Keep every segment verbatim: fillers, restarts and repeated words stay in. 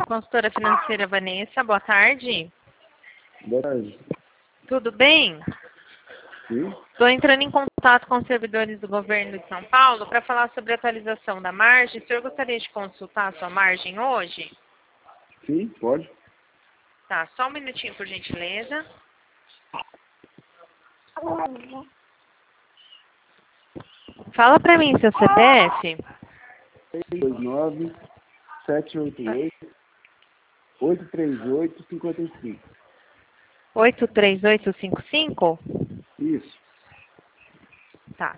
Consultora financeira Vanessa, boa tarde. Boa tarde. Tudo bem? Sim? Estou entrando em contato com os servidores do governo de São Paulo para falar sobre a atualização da margem. O senhor gostaria de consultar a sua margem hoje? Sim, pode. Tá, só um minutinho, por gentileza. Fala para mim seu C P F. seis dois nove, sete oito oito, oito três oito, cinco cinco. oito três oito cinco cinco? Isso. Tá.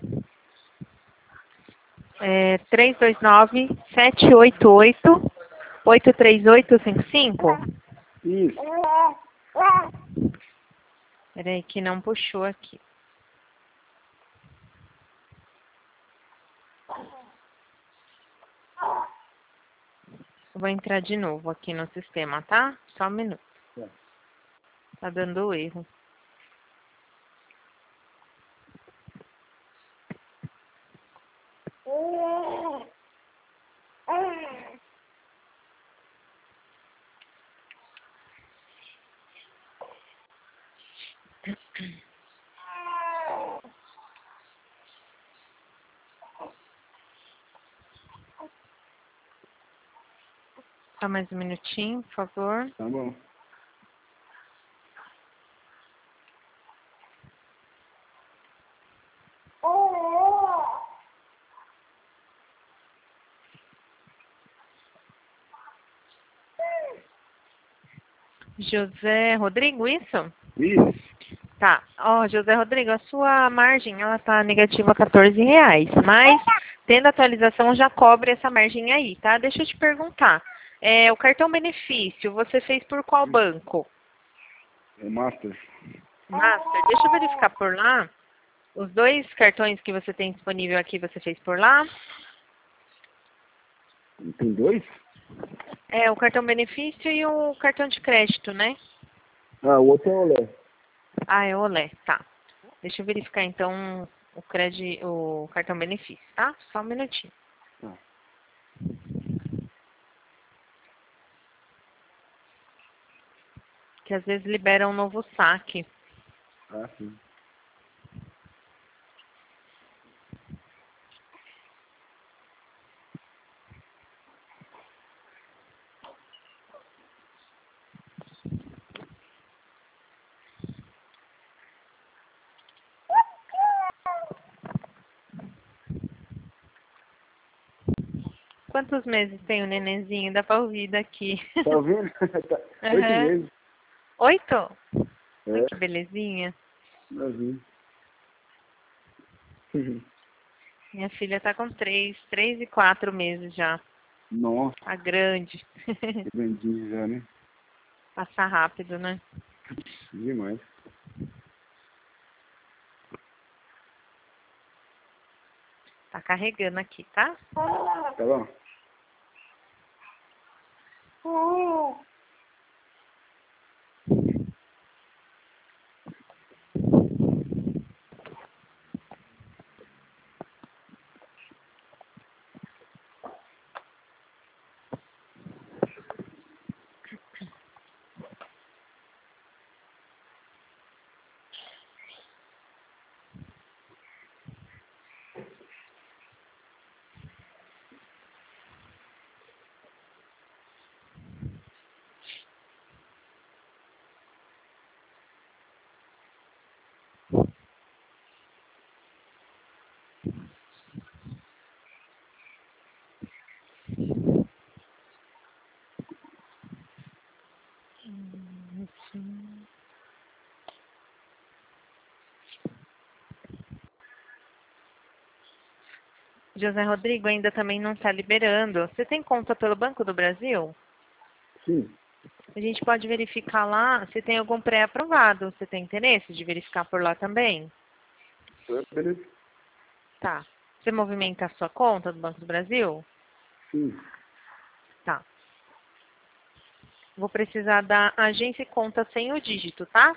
É, três dois nove, sete oito oito, oito três oito cinco cinco? Isso. Peraí que não puxou aqui. Vou entrar de novo aqui no sistema, tá? Só um minuto. Tá. Tá dando erro. Só mais um minutinho, por favor. Tá bom. José Rodrigo, isso? Isso. Tá. Ó, José Rodrigo, a sua margem, ela tá negativa quatorze reais, mas tendo atualização já cobre essa margem aí, tá? Deixa eu te perguntar. É, o cartão benefício, você fez por qual banco? É Master. Master, deixa eu verificar por lá. Os dois cartões que você tem disponível aqui, você fez por lá? Tem dois? É, o cartão benefício e o cartão de crédito, né? Ah, o outro é o Lé. Ah, é o Olé, tá. Deixa eu verificar então o crédito, o cartão benefício, tá? Só um minutinho. Tá. Que às vezes libera um novo saque. Ah, sim. Quantos meses tem o nenenzinho? Dá pra ouvir daqui. Tá ouvindo? Tá. Oito Uhum. meses. Oito? Ai, É, que belezinha. novinho. Minha filha tá com três, três e quatro meses já. Nossa, A grande. que grandinho já, né? Passa rápido, né? Demais. Tá carregando aqui, tá? Tá bom? José Rodrigo ainda também não está liberando. Você tem conta pelo Banco do Brasil? Sim. A gente pode verificar lá se tem algum pré-aprovado. Você tem interesse de verificar por lá também? Beleza? Tá. Você movimenta a sua conta do Banco do Brasil? Sim. Tá. Vou precisar da agência e conta sem o dígito, tá?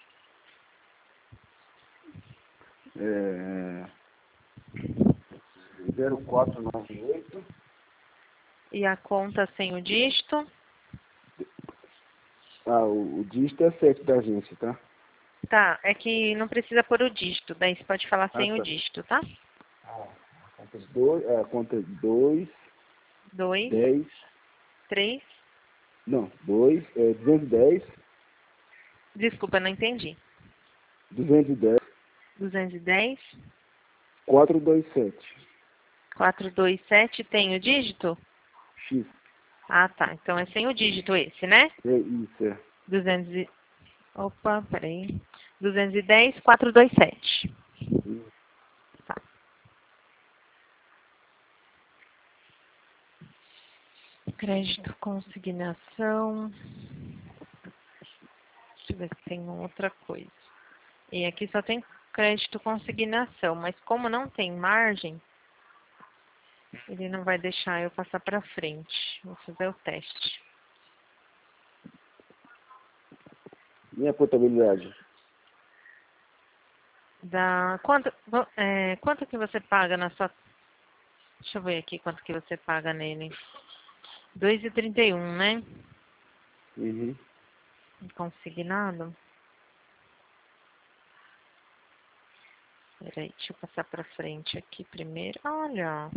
É... zero quatro nove oito, E a conta sem o dígito? Ah, o, o dígito é sete da agência, tá? Tá, é que não precisa pôr o dígito, daí você pode falar Ah, sem o tá. dígito, tá? Conta dois, é, conta dois, Dois, dez, três, não, dois, é, duzentos e dez, desculpa, não entendi. duzentos e dez, duzentos e dez, quatrocentos e vinte e sete. quatrocentos e vinte e sete tem o dígito? X. Ah, tá, então é sem o dígito esse, né? É isso, é. duzentos e... Opa, peraí. duzentos e dez, quatrocentos e vinte e sete. Isso. Tá. Crédito, consignação. Deixa eu ver se tem outra coisa. E aqui só tem crédito, consignação, mas como não tem margem, ele não vai deixar eu passar para frente. Vou fazer o teste. E a portabilidade? Da, quanto, é, quanto que você paga na sua... Deixa eu ver aqui quanto que você paga nele. dois e trinta e um, né? Uhum. Consignado. Peraí, deixa eu passar para frente aqui primeiro. Olha,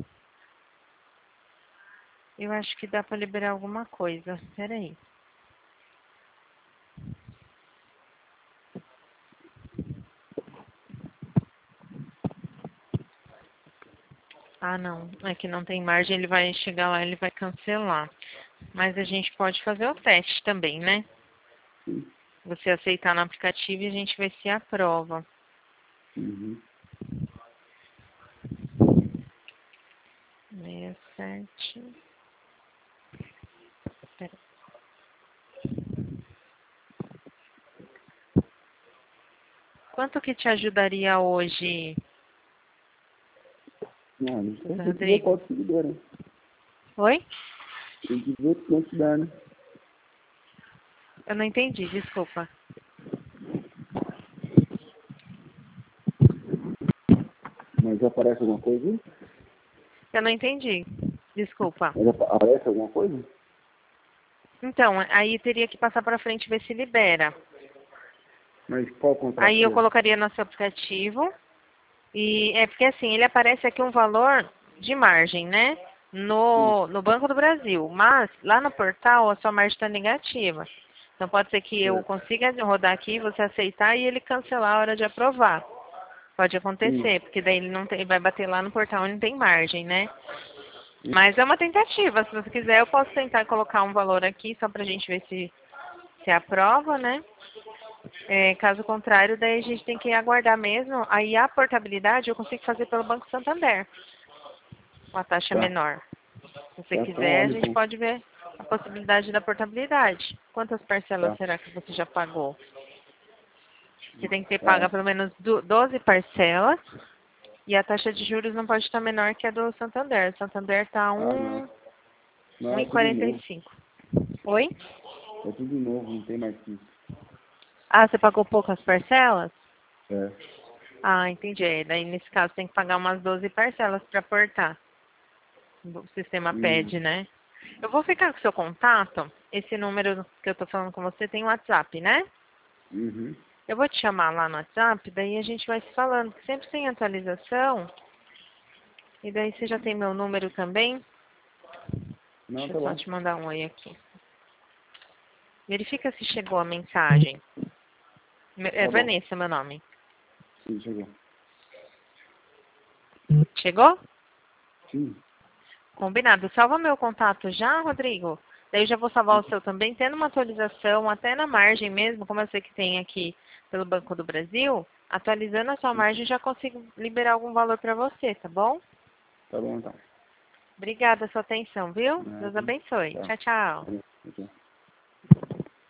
eu acho que dá para liberar alguma coisa. Peraí. Ah, não. É que não tem margem, ele vai chegar lá, ele vai cancelar. Mas a gente pode fazer o teste também, né? Sim. Você aceitar no aplicativo e a gente vê se aprova. Uhum. sessenta e sete. Pera. Quanto que te ajudaria hoje, Não, não sei. Tem que ver Rodrigo? qual seguidor, né? Oi? Tem que ver quanto dá, né? Eu não entendi, desculpa. Mas aparece alguma coisa aí? Eu não entendi, desculpa. Mas apa- aparece alguma coisa? Então, aí teria que passar para frente e ver se libera. Mas qual contrato Aí que eu é? colocaria no seu aplicativo. E é porque assim, ele aparece aqui um valor de margem, né? Sim. No, no Banco do Brasil. Mas lá no portal a sua margem está negativa. Então pode ser que eu Certo. consiga rodar aqui, você aceitar e ele cancelar a hora de aprovar. Pode Sim. acontecer, porque daí ele não tem, vai bater lá no portal e não tem margem, né? Sim. Mas é uma tentativa. Se você quiser, eu posso tentar colocar um valor aqui só pra gente ver se, se aprova, né? É, caso contrário, daí a gente tem que aguardar mesmo. Aí a portabilidade eu consigo fazer pelo Banco Santander, com a taxa Tá. menor. Se você Tá, então quiser, a olha, gente então. pode ver a possibilidade da portabilidade. Quantas parcelas Tá. será que você já pagou? Você tem que ter É. pago pelo menos du- doze parcelas e a taxa de juros não pode estar menor que a do Santander. O Santander está Ah, não. um, Não, é tudo novo. um vírgula quarenta e cinco. Oi? É tudo novo, não tem mais que isso. Ah, você pagou poucas parcelas? É. Ah, entendi. É, daí, nesse caso, tem que pagar umas doze parcelas para aportar. O sistema Hum. pede, né? Eu vou ficar com o seu contato. Esse número que eu tô falando com você tem WhatsApp, né? Uhum. Eu vou te chamar lá no WhatsApp, daí a gente vai se falando. Sempre sem atualização. E daí você já tem meu número também. Não, Deixa tá eu só bom. te mandar um oi aqui. Verifica se chegou a mensagem. É Tá bom. Vanessa, meu nome. Sim, chegou. Chegou? Sim. Combinado. Salva meu contato já, Rodrigo? Daí eu já vou salvar o seu também, tendo uma atualização, até na margem mesmo, como eu sei que tem aqui pelo Banco do Brasil, atualizando a sua margem, já consigo liberar algum valor para você, tá bom? Tá bom, então. Obrigada pela sua atenção, viu? Deus Nada. abençoe. Tá. Tchau, tchau. Valeu. Tchau.